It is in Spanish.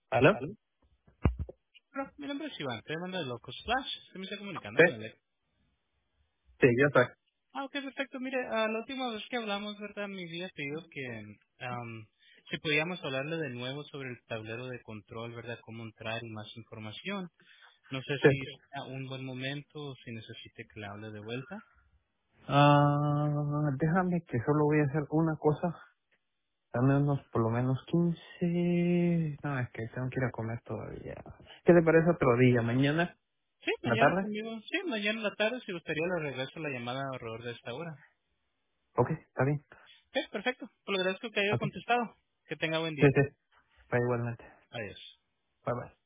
¿Aló? ¿Aló? Hola, mi nombre es Iván, estoy llamando de Locos Flash. Se me está comunicando Sí, con él. sí, yo soy. Ok, perfecto. Mire, la última vez que hablamos, ¿verdad? Me había pedido que si podíamos hablarle de nuevo sobre el tablero de control, ¿verdad? Cómo entrar y más información. No sé Sí. si es un buen momento o si necesite que le hable de vuelta. Déjame que solo voy a hacer una cosa. Dame unos por lo menos 15. No, es que tengo que ir a comer todavía. ¿Qué te parece otro día? ¿Mañana? Sí, ¿En la mañana tarde? conmigo. Sí, mañana en la tarde, si gustaría, le regreso la llamada alrededor de esta hora. Ok, está bien. Sí, perfecto. Pues le agradezco que haya Ok. contestado. Que tenga buen Sí, día. sí. Va igualmente. Adiós. Bye bye.